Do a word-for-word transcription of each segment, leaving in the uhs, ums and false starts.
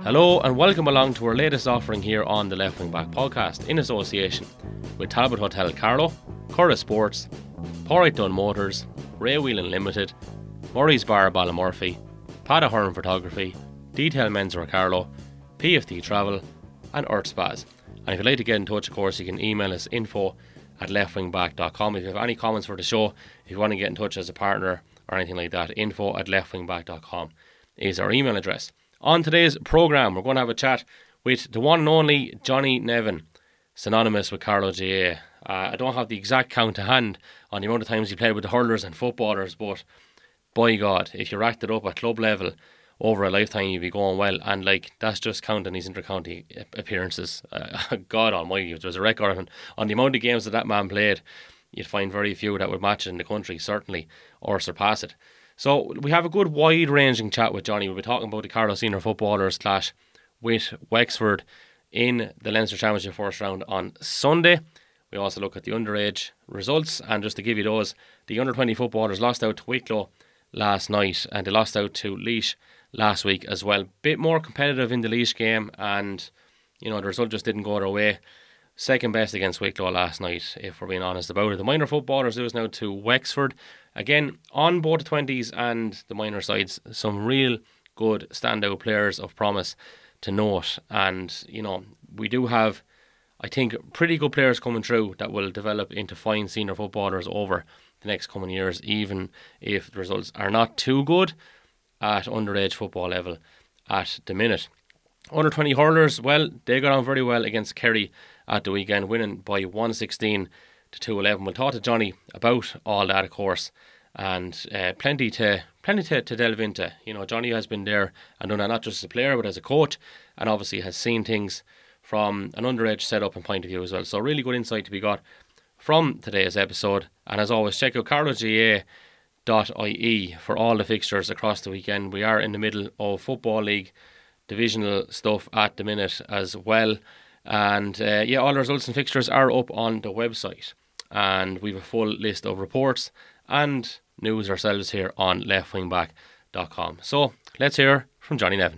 Hello and welcome along to our latest offering here on the Left Wing Back podcast in association with Talbot Hotel Carlow, Curra Sports, Porrick Dunn Motors, Ray Whelan Limited, Murray's Bar Ballymurphy, Pada Hearn Photography, Detail Menswear Carlow, P F T Travel and Earth Spas. And if you'd like to get in touch, of course, you can email us info at leftwingback dot com. If you have any comments for the show, if you want to get in touch as a partner or anything like that, info at leftwingback dot com is our email address. On today's programme, we're going to have a chat with the one and only Johnny Nevin, synonymous with Carlow G A. Uh, I don't have the exact count to hand on the amount of times he played with the hurlers and footballers, but by God, if you racked it up at club level over a lifetime, you'd be going well. And like, that's just counting his inter-county appearances. Uh, God almighty, if there was a record on, on the amount of games that that man played, you'd find very few that would match it in the country, certainly, or surpass it. So we have a good wide-ranging chat with Johnny. We'll be talking about the Carlow senior footballers clash with Wexford in the Leinster Championship first round on Sunday. We also look at the underage results, and just to give you those, the under twenty footballers lost out to Wicklow last night, and they lost out to Laois last week as well. Bit more competitive in the Laois game, and you know the result just didn't go their way. Second best against Wicklow last night, if we're being honest about it. The minor footballers lose now to Wexford. Again, on both the twenties and the minor sides, some real good standout players of promise to note. And, you know, we do have, I think, pretty good players coming through that will develop into fine senior footballers over the next coming years, even if the results are not too good at underage football level at the minute. Under twenty hurlers, well, they got on very well against Kerry at the weekend, winning by one sixteen to two eleven. We'll talk to Johnny about all that, of course, and uh, plenty to plenty to, to delve into. You know, Johnny has been there and done that not just as a player but as a coach, and obviously has seen things from an underage setup and point of view as well. So really good insight to be got from today's episode. And as always, check out carlow g a dot i e for all the fixtures across the weekend. We are in the middle of Football League divisional stuff at the minute as well. And uh, yeah, all the results and fixtures are up on the website. And we have a full list of reports and news ourselves here on left wing back dot com. So let's hear from Johnny Nevin.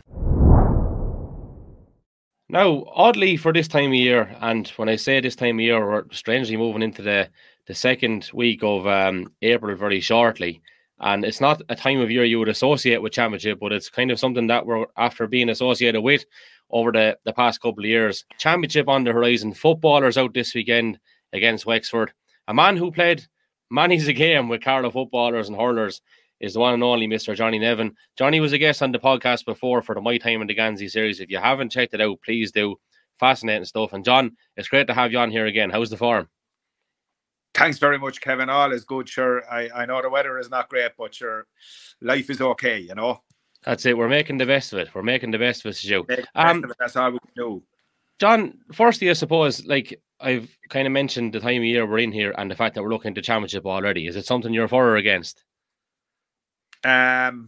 Now, oddly for this time of year, and when I say this time of year, we're strangely moving into the, the second week of um, April very shortly. And it's not a time of year you would associate with Championship, but it's kind of something that we're after being associated with over the, the past couple of years. Championship on the horizon. Footballers out this weekend against Wexford. A man who played many's a game with Carlow footballers and hurlers is the one and only Mister Johnny Nevin. Johnny was a guest on the podcast before for the My Time in the Gansey series. If you haven't checked it out, please do. Fascinating stuff. And John, it's great to have you on here again. How's the form? Thanks very much, Kevin. All is good, sure. I, I know the weather is not great, but sure, life is okay, you know. That's it. We're making the best of it. We're making the best of it, Joe. Um, That's all we can do. John, firstly, I suppose, like I've kind of mentioned the time of year we're in here and the fact that we're looking at the Championship already. Is it something you're for or against? Um,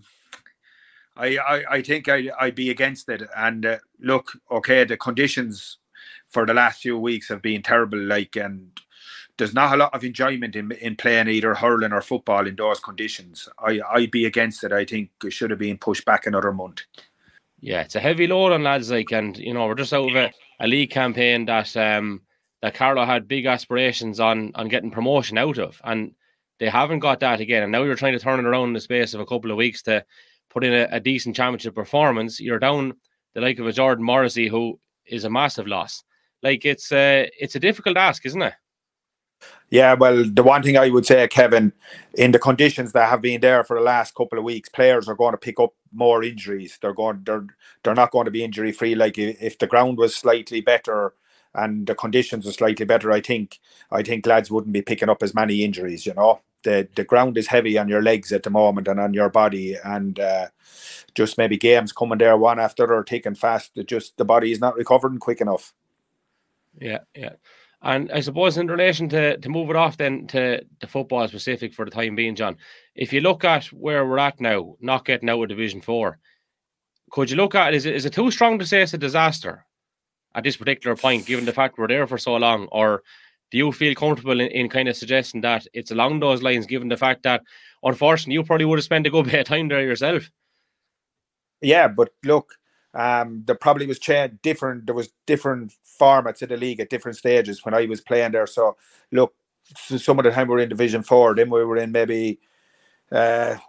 I I, I think I, I'd be against it. And uh, look, okay, the conditions for the last few weeks have been terrible, like, and there's not a lot of enjoyment in in playing either hurling or football in those conditions. I, I'd be against it. I think it should have been pushed back another month. Yeah, it's a heavy load on lads, like, and, you know, we're just out of a, a league campaign that um that Carlow had big aspirations on on getting promotion out of, and they haven't got that again. And now you're trying to turn it around in the space of a couple of weeks to put in a, a decent Championship performance. You're down the like of a Jordan Morrissey, who is a massive loss. Like, it's uh, it's a difficult ask, isn't it? Yeah, well, the one thing I would say, Kevin, in the conditions that have been there for the last couple of weeks, players are going to pick up more injuries. They're going, they're, they're not going to be injury free. Like, if the ground was slightly better and the conditions were slightly better, I think, I think lads wouldn't be picking up as many injuries. You know, the the ground is heavy on your legs at the moment and on your body, and uh, just maybe games coming there one after or taking fast. It just the body is not recovering quick enough. Yeah, yeah. And I suppose in relation to, to move it off then to the football specific for the time being, John, if you look at where we're at now, not getting out of Division four, could you look at it, is it, is it too strong to say it's a disaster at this particular point, given the fact we're there for so long? Or do you feel comfortable in, in kind of suggesting that it's along those lines, given the fact that, unfortunately, you probably would have spent a good bit of time there yourself? Yeah, but look, Um, there probably was cha- different. There was different formats of the league at different stages when I was playing there. So look, some of the time we were in Division Four, then we were in maybe. Uh,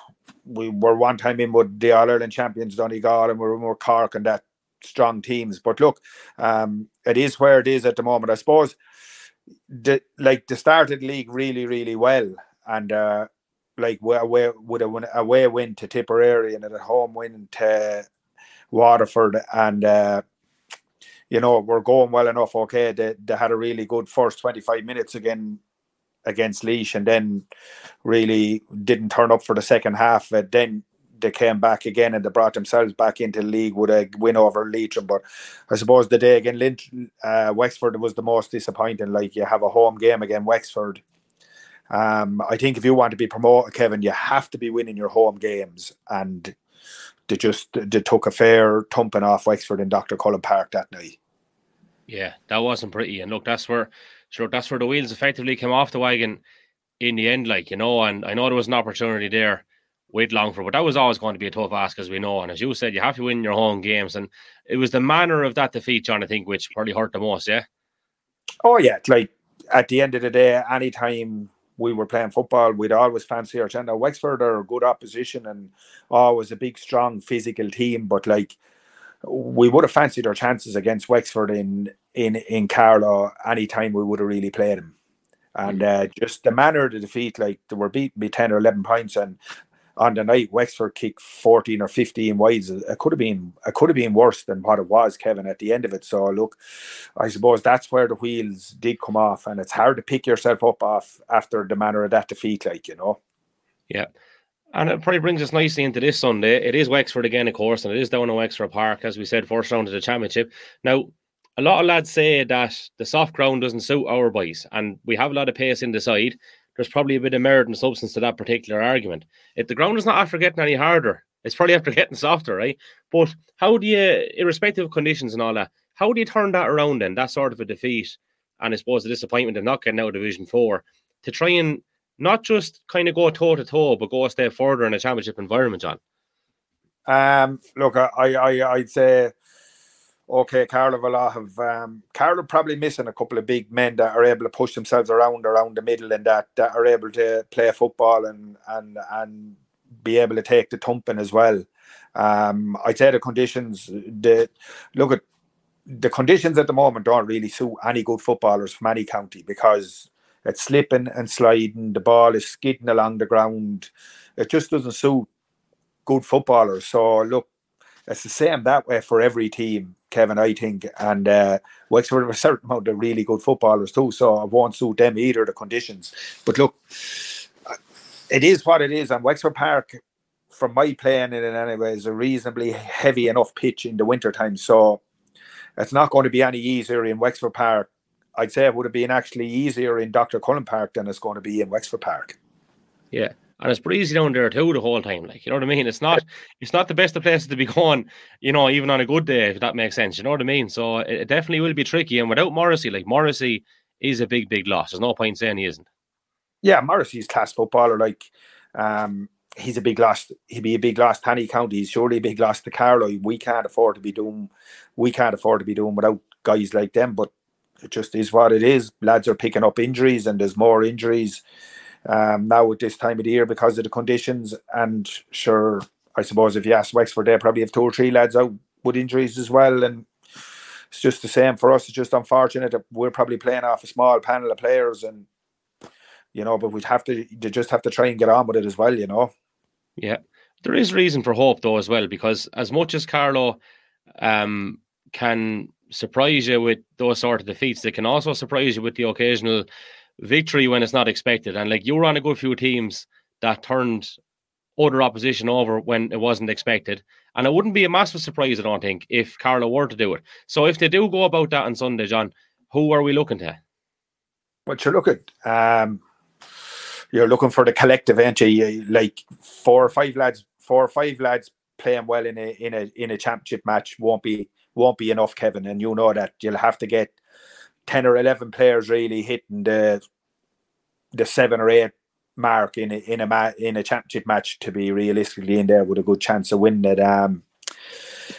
we were one time in with the All Ireland champions Donegal, and we were more Cork and that strong teams. But look, um, it is where it is at the moment. I suppose the like the start of the league really, really well, and uh, like away with a away win to Tipperary and a home win to Waterford, and uh, you know, we're going well enough. Okay, they they had a really good first twenty-five minutes again against Laois, and then really didn't turn up for the second half. But then they came back again and they brought themselves back into the league with a win over Leitrim. But I suppose the day again, Lynch, uh, Wexford was the most disappointing. Like, you have a home game again, Wexford. Um, I think if you want to be promoted, Kevin, you have to be winning your home games, and they just they took a fair thumping off Wexford in Doctor Cullen Park that night. Yeah, that wasn't pretty. And look, that's where sure that's where the wheels effectively came off the wagon in the end, like, you know. And I know there was an opportunity there with Longford, but that was always going to be a tough ask, as we know. And as you said, you have to win your home games, and it was the manner of that defeat, John, I think, which probably hurt the most. Yeah. Oh yeah, like at the end of the day, anytime we were playing football, we'd always fancy our chance. Now, Wexford are a good opposition and always a big, strong, physical team, but like, we would have fancied our chances against Wexford in in in Carlow any time we would have really played them. And uh, just the manner of the defeat, like, they were beaten by ten or eleven points, and on the night Wexford kicked fourteen or fifteen wides. It could have been it could have been worse than what it was, Kevin, at the end of it. So look, I suppose that's where the wheels did come off, and it's hard to pick yourself up off after the manner of that defeat, like, you know. Yeah. And it probably brings us nicely into this Sunday. It is Wexford again, of course, and it is down in Wexford Park, as we said, first round of the championship. Now, a lot of lads say that the soft ground doesn't suit our boys, and we have a lot of pace in the side. There's probably a bit of merit and substance to that particular argument. If the ground is not after getting any harder, it's probably after getting softer, right? But how do you, irrespective of conditions and all that, how do you turn that around then, that sort of a defeat, and I suppose the disappointment of not getting out of Division four, to try and not just kind of go toe-to-toe, but go a step further in a championship environment, John? Um, look, I, I, I'd say, okay, Carlow will have, um, Carlow probably missing a couple of big men that are able to push themselves around, around the middle, and that, that are able to play football and, and, and be able to take the thumping as well. Um, I'd say the conditions, the, look at, the conditions at the moment don't really suit any good footballers from any county, because it's slipping and sliding. The ball is skidding along the ground. It just doesn't suit good footballers. So look, it's the same that way for every team, Kevin, I think. And uh, Wexford have a certain amount of really good footballers too, so it won't suit them either, the conditions. But look, it is what it is. And Wexford Park, from my playing in it anyway, is a reasonably heavy enough pitch in the winter time. So it's not going to be any easier in Wexford Park. I'd say it would have been actually easier in Doctor Cullen Park than it's going to be in Wexford Park. Yeah, and it's breezy down there too the whole time. Like, you know what I mean? It's not it's not the best of places to be going, you know, even on a good day, if that makes sense. You know what I mean? So it definitely will be tricky. And without Morrissey, like, Morrissey is a big, big loss. There's no point saying he isn't. Yeah, Morrissey's class footballer. Like, um, he's a big loss. He'd be a big loss to any county. He's surely a big loss to Carlow. We can't afford to be doing. We can't afford to be doing without guys like them. But it just is what it is. Lads are picking up injuries, and there's more injuries um, now at this time of the year because of the conditions. And sure, I suppose if you ask Wexford, they probably have two or three lads out with injuries as well. And it's just the same for us. It's just unfortunate that we're probably playing off a small panel of players, and you know, but we'd have to they just have to try and get on with it as well, you know. Yeah, there is reason for hope though as well, because as much as Carlow um, can surprise you with those sort of defeats, they can also surprise you with the occasional victory when it's not expected. And like, you were on a good few teams that turned other opposition over when it wasn't expected, and it wouldn't be a massive surprise, I don't think, if Carlow were to do it. So if they do go about that on Sunday, John, who are we looking to? But you're looking, um, you're looking for the collective, ain't you? Like four or five lads, four or five lads playing well in a in a in a championship match won't be. won't be enough, Kevin, and you know that. You'll have to get ten or eleven players really hitting the the seven or eight mark in a, in a ma- in a championship match to be realistically in there with a good chance of winning it. Um,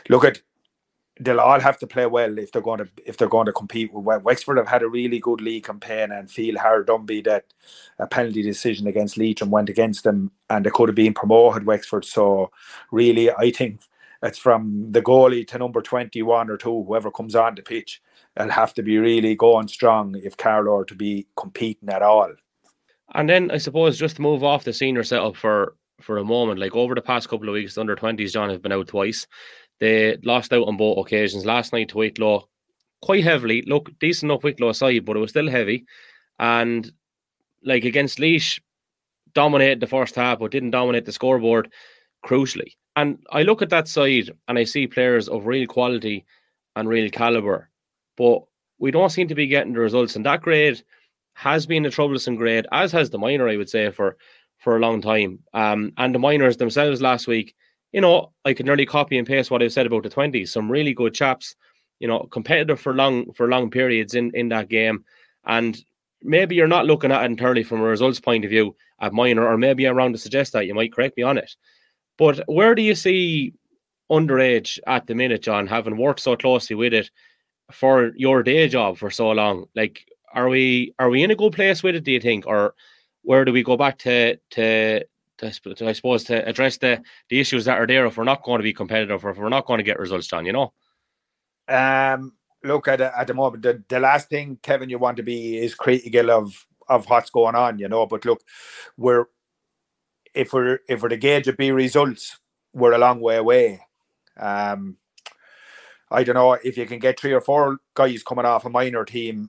look at, they'll all have to play well if they're going to if they're going to compete with Wexford. Have had a really good league campaign, and feel hard done be that a penalty decision against Leitrim went against them, and they could have been promoted, Wexford. So really, I think it's from the goalie to number twenty-one or two, whoever comes on the pitch, they'll have to be really going strong if Carlow are to be competing at all. And then I suppose just to move off the senior setup for for a moment, like over the past couple of weeks, the under twenties, John, have been out twice. They lost out on both occasions. Last night to Wicklow, quite heavily. Look, decent enough Wicklow side, but it was still heavy. And like against Laois, dominated the first half, but didn't dominate the scoreboard, crucially. And I look at that side and I see players of real quality and real calibre, but we don't seem to be getting the results. And that grade has been a troublesome grade, as has the minor, I would say, for, for a long time. Um, and the minors themselves last week, you know, I could nearly copy and paste what I said about the twenties. Some really good chaps, you know, competitive for long for long periods in, in that game. And maybe you're not looking at it entirely from a results point of view at minor, or maybe I'm wrong to suggest that. You might correct me on it. But where do you see underage at the minute, John, having worked so closely with it for your day job for so long? Like, are we are we in a good place with it, do you think? Or where do we go back to to To, to, I suppose, to address the, the issues that are there if we're not going to be competitive, or if we're not going to get results, John, you know? Um, look, at, at the moment, the, the last thing, Kevin, you want to be is critical of, of what's going on, you know? But look, we're if we're if we're to gauge it be results, we're a long way away. Um, I don't know if you can get three or four guys coming off a minor team,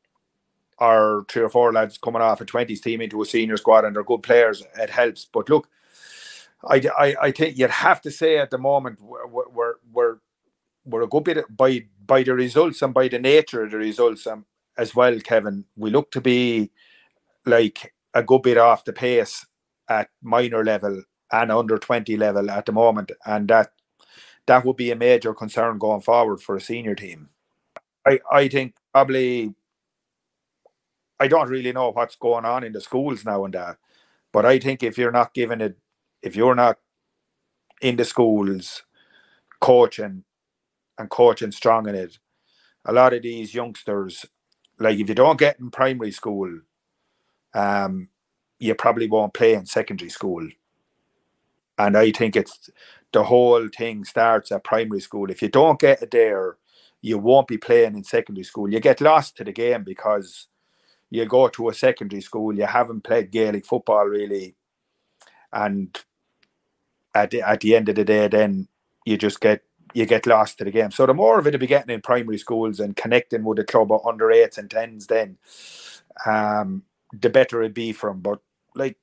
or three or four lads coming off a twenties team into a senior squad, and they're good players, it helps. But look, I, I, I think you'd have to say at the moment we're we're we're, we're a good bit by by the results and by the nature of the results um, as well, Kevin. We look to be like a good bit off the pace at minor level and under twenty level at the moment, and that that would be a major concern going forward for a senior team. I, I think probably. I don't really know what's going on in the schools now and that, but I think if you're not giving it, if you're not in the schools coaching and coaching strong in it, a lot of these youngsters, like if you don't get in primary school, um, you probably won't play in secondary school. And I think it's the whole thing starts at primary school. If you don't get it there, you won't be playing in secondary school. You get lost to the game because you go to a secondary school, you haven't played Gaelic football really, and at the, at the end of the day, then you just get you get lost to the game. So the more of it to be getting in primary schools and connecting with the club of under eights and tens, then um, the better it'd be for them. But like,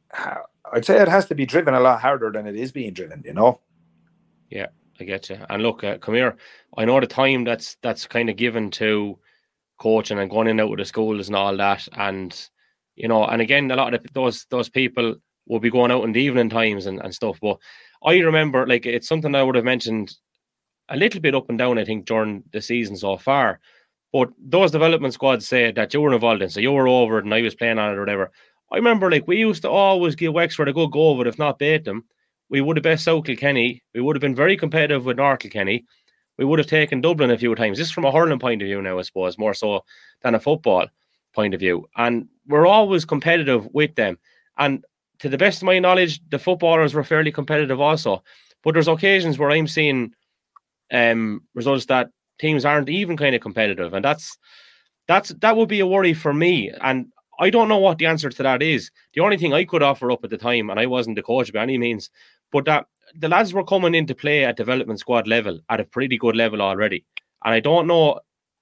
I'd say it has to be driven a lot harder than it is being driven, you know. Yeah, I get you. And look, uh, come here. I know the time that's that's kind of given to coaching and going in and out with the schools and all that, and you know, and again, a lot of those those people will be going out in the evening times and, and stuff. But I remember, like, it's something I would have mentioned a little bit up and down, I think, during the season so far. But those development squads say that you were involved in, so you were over it and I was playing on it or whatever. I remember, like, we used to always give Wexford a good go, but if not beat them, we would have best South Kilkenny. We would have been very competitive with North Kilkenny. We would have taken Dublin a few times. This is from a hurling point of view now, I suppose, more so than a football point of view. And we're always competitive with them. And to the best of my knowledge, the footballers were fairly competitive also. But there's occasions where I'm seeing um, results that teams aren't even kind of competitive. And that's that's that would be a worry for me. And I don't know what the answer to that is. The only thing I could offer up at the time, and I wasn't the coach by any means, but that the lads were coming into play at development squad level at a pretty good level already. And I don't know,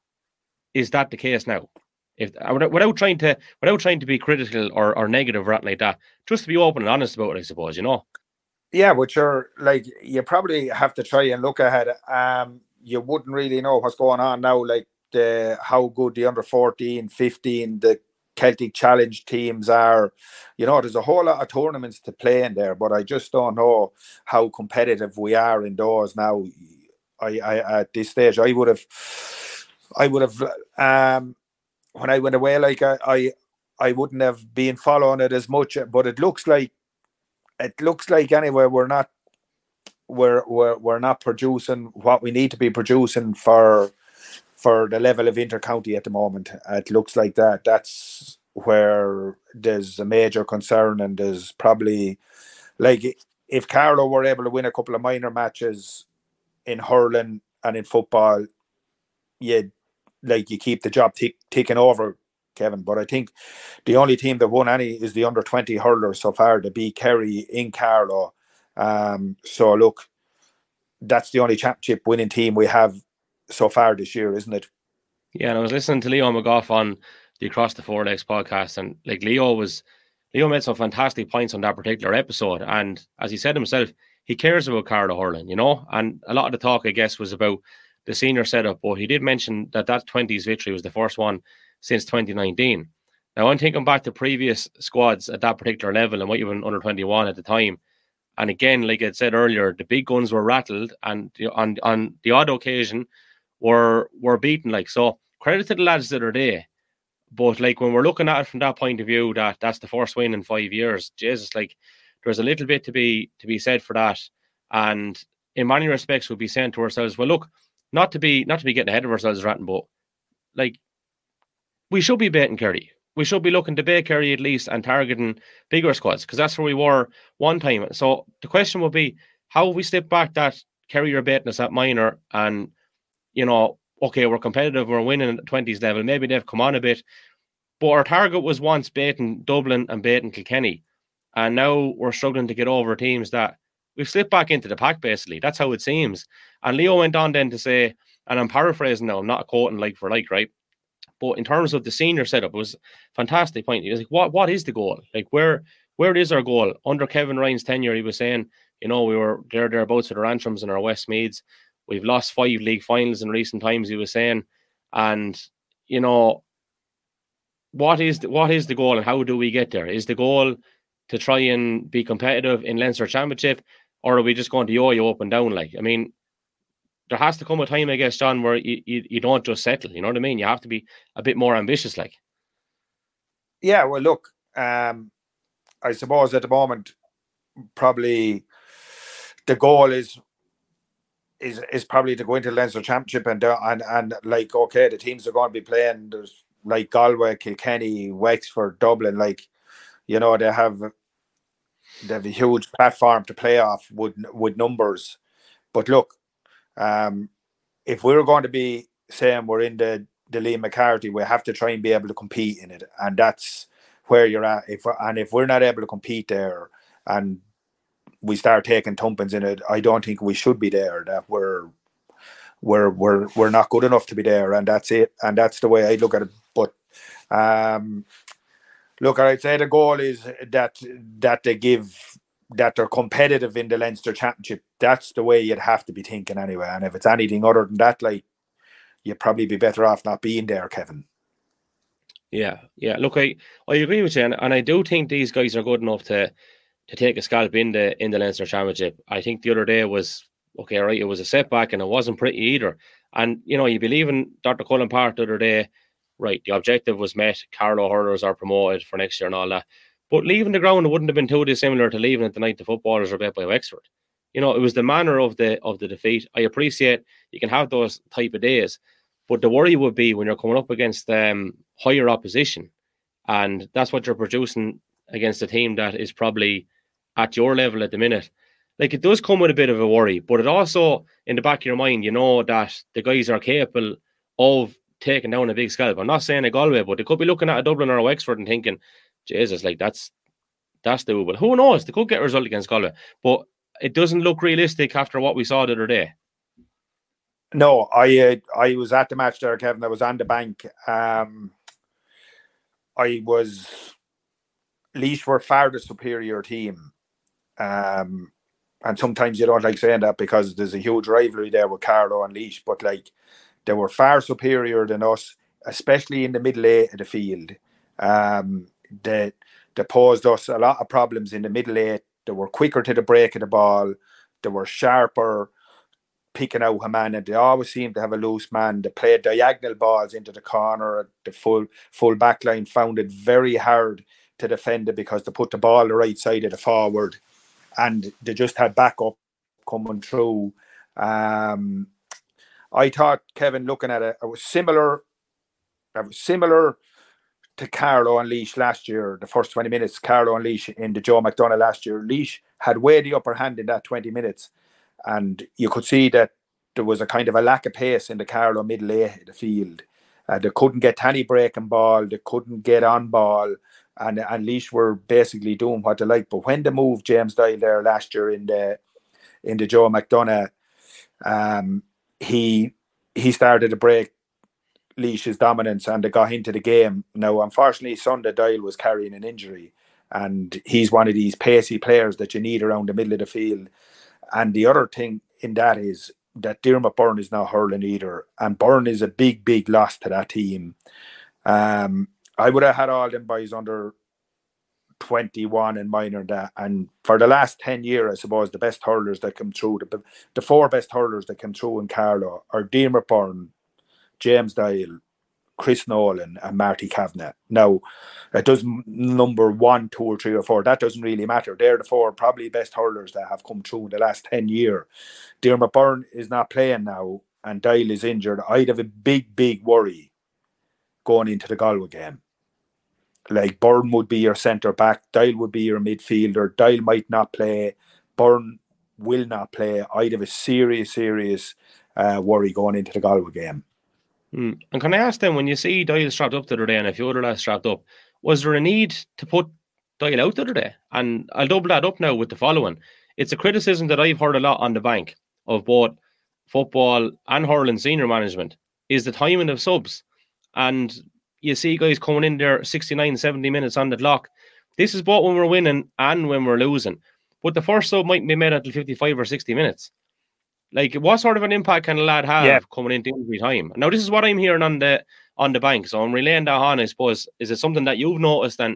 is that the case now? If without trying to without trying to be critical or, or negative or anything like that, just to be open and honest about it, I suppose, you know. Yeah, but you're like, you probably have to try and look ahead. Um, you wouldn't really know what's going on now, like the how good the under fourteen, fifteen, the Celtic Challenge teams are. You know, there's a whole lot of tournaments to play in there, but I just don't know how competitive we are in those now. I, I at this stage, I would have, I would have, um, when I went away, like I, I, I wouldn't have been following it as much. But it looks like, it looks like anyway, we're not, we're we're we're not producing what we need to be producing for for the level of intercounty at the moment. It looks like that. That's where there's a major concern, and there's probably, like, if Carlow were able to win a couple of minor matches in hurling and in football, you like you keep the job tick, ticking over, Kevin. But I think the only team that won any is the under twenty hurlers so far, to beat Kerry in Carlow. Um, so look, that's the only championship winning team we have so far this year, isn't it? Yeah, and I was listening to Leo McGough on the Across the Four Legs podcast, and like Leo was, Leo made some fantastic points on that particular episode. And as he said himself, he cares about Carlow hurling, you know. And a lot of the talk, I guess, was about the senior setup. But he did mention that that twenties victory was the first one since twenty nineteen. Now, I'm thinking back to previous squads at that particular level, and what even under twenty-one at the time. And again, like I said earlier, the big guns were rattled, and on on the odd occasion were were beaten. Like, so, credit to the lads that are there. But like when we're looking at it from that point of view, that that's the first win in five years. Jesus, like there's a little bit to be to be said for that. And in many respects, we'll be saying to ourselves, well, look, not to be not to be getting ahead of ourselves, Ratton, but like we should be beating Kerry. We should be looking to beat Kerry at least and targeting bigger squads, because that's where we were one time. So the question would be, how have we slipped back that Kerry are beating us at minor, and, you know, okay, we're competitive, we're winning at the twenties level, maybe they've come on a bit, but our target was once beating Dublin and beating Kilkenny, and now we're struggling to get over teams that we've slipped back into the pack, basically. That's how it seems. And Leo went on then to say, and I'm paraphrasing now, I'm not quoting like for like, right? But in terms of the senior setup, it was a fantastic point. He was like, what, what is the goal? Like, where where is our goal? Under Kevin Ryan's tenure, he was saying, you know, we were there, thereabouts with our Antrams and our Westmeads. We've lost five league finals in recent times, he was saying. And, you know, what is the, what is the goal and how do we get there? Is the goal to try and be competitive in Leinster Championship, or are we just going to yo-yo up and down? Like, I mean, there has to come a time, I guess, John, where you, you, you don't just settle. You know what I mean? You have to be a bit more ambitious, like. Yeah, well, look, um, I suppose at the moment, probably the goal is is is probably to go into the Leinster Championship, and uh, and and like, okay, the teams are going to be playing. There's like Galway, Kilkenny, Wexford, Dublin. Like, you know, they have they have a huge platform to play off with with numbers. But look, um, if we're going to be saying we're in the the Liam McCarthy, we have to try and be able to compete in it, and that's where you're at. If and if we're not able to compete there, and we start taking thumpings in it, I don't think we should be there. That we're we're we're we're not good enough to be there, and that's it. And that's the way I look at it. But um, look, I'd say the goal is that that they give that they're competitive in the Leinster Championship. That's the way you'd have to be thinking anyway. And if it's anything other than that, like, you'd probably be better off not being there, Kevin. Yeah, yeah. Look, I, I agree with you, and, and I do think these guys are good enough to to take a scalp in the in the Leinster Championship. I think the other day was okay, right? It was a setback, and it wasn't pretty either. And you know, you believe in Doctor Cullen Park the other day, right? The objective was met. Carlow hurlers are promoted for next year and all that. But leaving the ground, it wouldn't have been too dissimilar to leaving it the night the footballers were beat by Wexford. You know, it was the manner of the of the defeat. I appreciate you can have those type of days, but the worry would be when you're coming up against um, higher opposition, and that's what you're producing against a team that is probably at your level at the minute. Like, it does come with a bit of a worry, but it also, in the back of your mind, you know that the guys are capable of taking down a big scalp. I'm not saying a Galway, but they could be looking at a Dublin or a Wexford and thinking, Jesus, like, that's that's doable. Who knows? They could get a result against Galway, but it doesn't look realistic after what we saw the other day. No, I uh, I was at the match there, Kevin. I was on the bank. Um, I was... Laois were far the superior team. Um, and sometimes you don't like saying that because there's a huge rivalry there with Carlow and Laois, but like, they were far superior than us, especially in the middle eight of the field. Um, they, they posed us a lot of problems in the middle eight. They were quicker to the break of the ball. They were sharper, picking out a man, and they always seemed to have a loose man. They played diagonal balls into the corner. The full full back line found it very hard to defend it because they put the ball the right side of the forward, and they just had backup coming through. Um, I thought, Kevin, looking at it, it was similar. It was similar to Carlo and Laois last year. The first twenty minutes, Carlo and Laois in the Joe McDonagh last year. Laois had way the upper hand in that twenty minutes, and you could see that there was a kind of a lack of pace in the Carlo middle eight of the field. Uh, they couldn't get any breaking ball. They couldn't get on ball. And, and Laois were basically doing what they like. But when they moved James Doyle there last year in the in the Joe McDonagh, um, he he started to break Laois's dominance and they got into the game. Now, unfortunately, Sunday Doyle was carrying an injury. And he's one of these pacey players that you need around the middle of the field. And the other thing in that is that Diarmuid Byrne is not hurling either. And Byrne is a big, big loss to that team. Um, I would have had all them boys under twenty-one and minor that. And for the last ten years, I suppose, the best hurlers that come through, the, the four best hurlers that come through in Carlow are Diarmuid Byrne, James Doyle, Chris Nolan and Marty Kavanagh. Now, it doesn't number one, two or three or four. That doesn't really matter. They're the four probably best hurlers that have come through in the last ten years. Diarmuid Byrne is not playing now and Doyle is injured. I'd have a big, big worry going into the Galway game. Like, Byrne would be your centre back. Doyle would be your midfielder. Doyle might not play. Byrne will not play. I'd have a serious, serious uh, worry going into the Galway game. Mm. And can I ask them, when you see Doyle strapped up the other day and a few other lads strapped up, was there a need to put Doyle out the other day? And I'll double that up now with the following. It's a criticism that I've heard a lot on the bank of both football and hurling senior management is the timing of subs. And you see guys coming in there sixty-nine, seventy minutes on the clock. This is both when we're winning and when we're losing. But the first sub mightn't be made until fifty-five or sixty minutes. Like, what sort of an impact can a lad have yeah. coming into injury time? Now, this is what I'm hearing on the on the bank, so I'm relaying that on, I suppose. Is it something that you've noticed? And,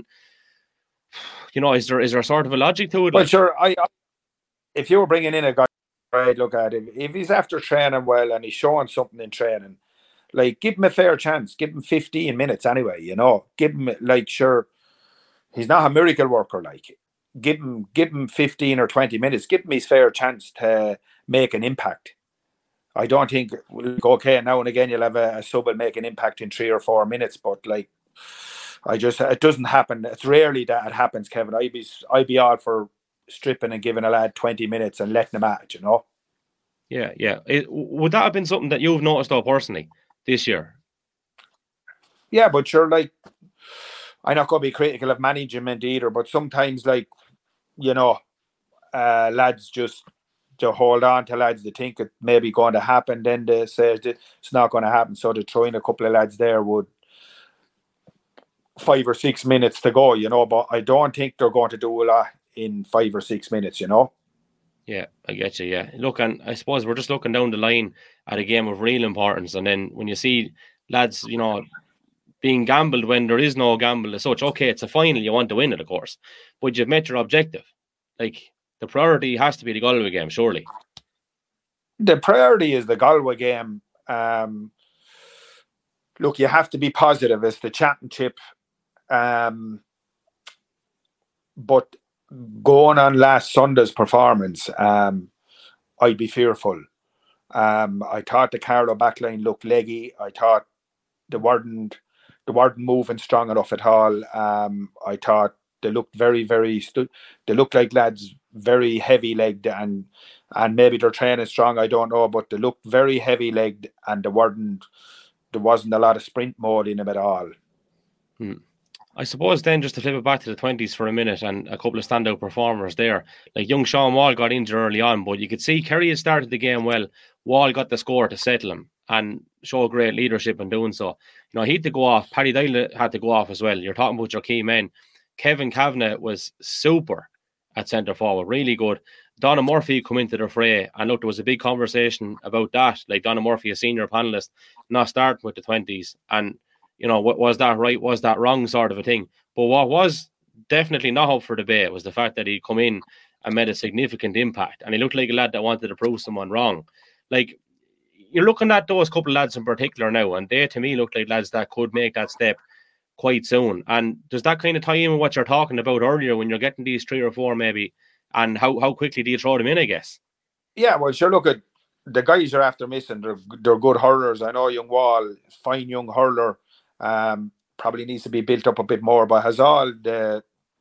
you know, is there is there sort of a logic to it? Well, sure. I, I if you were bringing in a guy, right, look at him. If he's after training well and he's showing something in training, like, give him a fair chance. Give him fifteen minutes anyway, you know. Give him, like, sure, he's not a miracle worker, like. Give him, give him fifteen or twenty minutes. Give him his fair chance to make an impact. I don't think, okay, now and again you'll have a, a sub will make an impact in three or four minutes, but like, I just, it doesn't happen. It's rarely that it happens, Kevin. I'd be, I'd be all for stripping and giving a lad twenty minutes and letting him at it, you know? Yeah, yeah. It, would that have been something that you've noticed though personally this year? Yeah, but sure, like, I'm not going to be critical of management either, but sometimes, like, you know, uh, lads just to hold on to lads, they think it may be going to happen, then they say it's not going to happen, so they throw in a couple of lads there with five or six minutes to go, you know, but I don't think they're going to do a lot in five or six minutes, you know. Yeah, I get you, yeah. Look, and I suppose we're just looking down the line at a game of real importance, and then when you see lads, you know, being gambled when there is no gamble as such, okay, it's a final, you want to win it, of course, but you've met your objective. Like, the priority has to be the Galway game, surely. The priority is the Galway game. Um, look, you have to be positive. It's the championship. Um, but going on last Sunday's performance, um, I'd be fearful. Um, I thought the Carlow backline looked leggy. I thought they weren't, they weren't moving strong enough at all. Um, I thought they looked very, very, stu- they looked like lads very heavy-legged and and maybe they're training strong, I don't know, but they looked very heavy-legged and there weren't, there wasn't a lot of sprint mode in them at all. Hmm. I suppose then, just to flip it back to the twenties for a minute and a couple of standout performers there, like young Sean Wall got injured early on, but you could see Kerry had started the game well. Wall got the score to settle him and show great leadership in doing so. You know, he had to go off. Paddy Doyle had to go off as well. You're talking about your key men. Kevin Kavanagh was super at centre forward, really good. Donna Murphy come into the fray, and look, there was a big conversation about that. Like, Donna Murphy, a senior panellist, not starting with the twenties, and you know, was that right? Was that wrong? Sort of a thing. But what was definitely not up for debate was the fact that he'd come in and made a significant impact, and he looked like a lad that wanted to prove someone wrong. Like, you're looking at those couple of lads in particular now, and they to me look like lads that could make that step quite soon. And does that kind of tie in with what you're talking about earlier when you're getting these three or four maybe, and how, how quickly do you throw them in, I guess? Yeah, well, sure. Look at the guys you're after missing. They're they're good hurlers. I know young Wall, fine young hurler. Um, probably needs to be built up a bit more, but has all the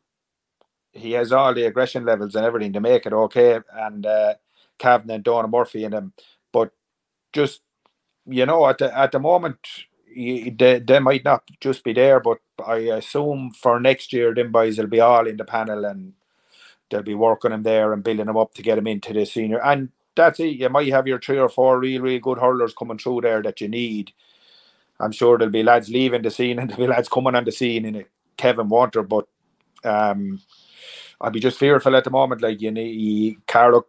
he has all the aggression levels and everything to make it okay. And uh, Cavan and Donna Murphy in him, but just you know, at the at the moment, you, they they might not just be there, but I assume for next year, them boys will be all in the panel and they'll be working them there and building them up to get them into the senior. And that's it. You might have your three or four real, real good hurlers coming through there that you need. I'm sure there'll be lads leaving the scene and there'll be lads coming on the scene in it. Kevin Wanter, but um, I'd be just fearful at the moment. Like you need, Carlow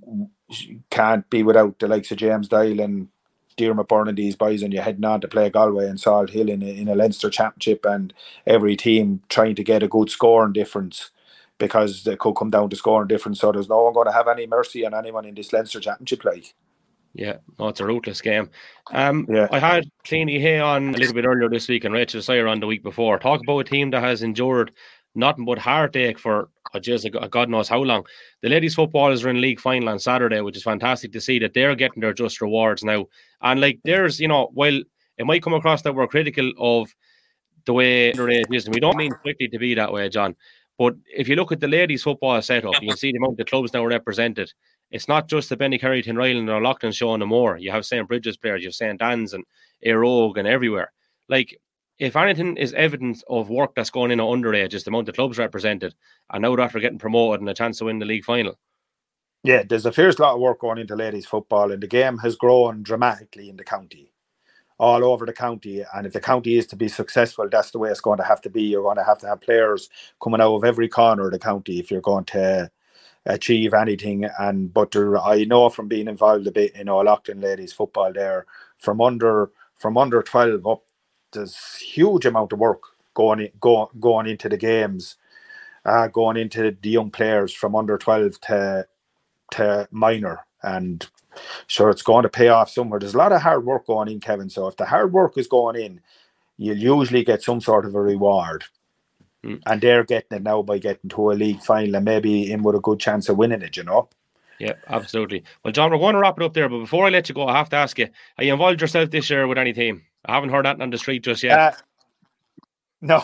can't be without the likes of James Dial and Diarmuid Byrne and these boys, and you're heading on to play Galway and Salt Hill in a, in a Leinster Championship, and every team trying to get a good scoring difference, because they could come down to scoring difference. So there's no one going to have any mercy on anyone in this Leinster Championship, like. Yeah, no, it's a ruthless game. Um, yeah. I had Cleany Hay on a little bit earlier this week and Rachel Sire on the week before. Talk about a team that has endured nothing but heartache for, oh, geez, God knows how long. The ladies' footballers are in league final on Saturday, which is fantastic to see that they're getting their just rewards now. And like, there's, you know, while it might come across that we're critical of the way underage is, and we don't mean quickly to be that way, John. But if you look at the ladies' football setup, you can see the amount of clubs now represented. It's not just the Benny Kerry, Tinryland or Loughlin showing them more. You have Saint Bridget's players, you have Saint Anne's and Aerogue and everywhere. Like, if anything is evidence of work that's going in at underage, it's the amount of clubs represented. And now after getting promoted and a chance to win the league final. Yeah, there's a fierce lot of work going into ladies' football, and the game has grown dramatically in the county, all over the county. And if the county is to be successful, that's the way it's going to have to be. You're going to have to have players coming out of every corner of the county if you're going to achieve anything. And but there, I know from being involved a bit in all Loughlin ladies football there, from under from under twelve up, there's huge amount of work going in, go, going into the games, uh, going into the young players from under twelve to to minor. And sure, it's going to pay off somewhere. There's a lot of hard work going in, Kevin. So if the hard work is going in, you'll usually get some sort of a reward. And they're getting it now by getting to a league final and maybe in with a good chance of winning it, you know? Yeah, absolutely. Well, John, we're going to wrap it up there, but before I let you go, I have to ask you, are you involved yourself this year with any team? I haven't heard that on the street just yet. Uh, no.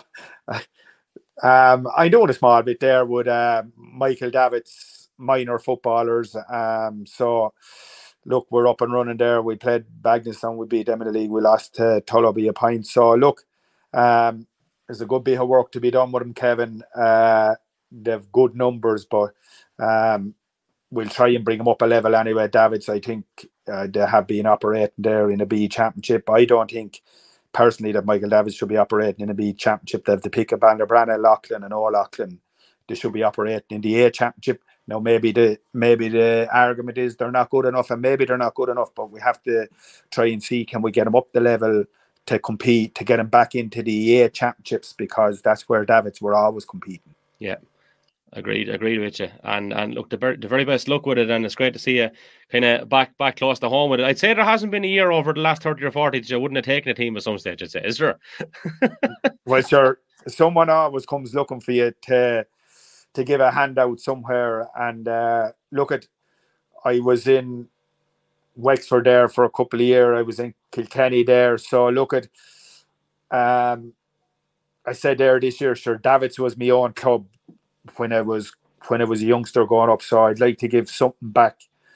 um, I know a small bit there with uh, Michael Davitt's minor footballers. Um, so, look, we're up and running there. We played Bagnestown, we beat them in the league. We lost to Tulloghy a point. So, look, um, there's a good bit of work to be done with them, Kevin. Uh, they've good numbers, but um, we'll try and bring them up a level anyway. Davids, I think uh, they have been operating there in a B Championship. I don't think personally that Michael Davids should be operating in a B Championship. They have to pick up Bannerbrana, Loughlin and all Loughlin. They should be operating in the A Championship. Now maybe the maybe the argument is they're not good enough, and maybe they're not good enough, but we have to try and see, can we get them up the level to compete, to get them back into the A Championships, because that's where Davids were always competing. Yeah, agreed, agreed with you. And and look, the, the very best luck with it, and it's great to see you kind of back back close to home with it. I'd say there hasn't been a year over the last thirty or forty that you wouldn't have taken a team at some stage, I'd say. Is there? Well, sure, someone always comes looking for you to to give a handout somewhere. And uh, look at, I was in Wexford there for a couple of years. I was in Kilkenny there. So look at, um, I said there this year, sure, Davids was my own club when I was when I was a youngster going up. So I'd like to give something back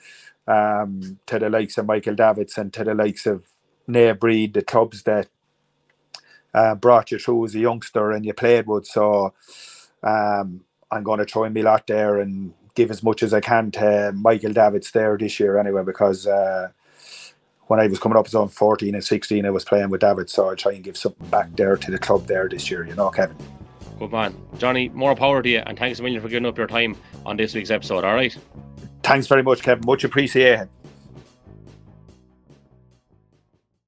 um, to the likes of Michael Davids and to the likes of Naomh Breed, the clubs that uh, brought you through as a youngster and you played with. So um, I'm going to try my lot there and give as much as I can to Michael Davids there this year anyway, because uh, when I was coming up as on fourteen and sixteen, I was playing with Davids, so I'll try and give something back there to the club there this year, you know, Kevin. Good man. Johnny, more power to you, and thanks a million for giving up your time on this week's episode, all right? Thanks very much, Kevin. Much appreciated.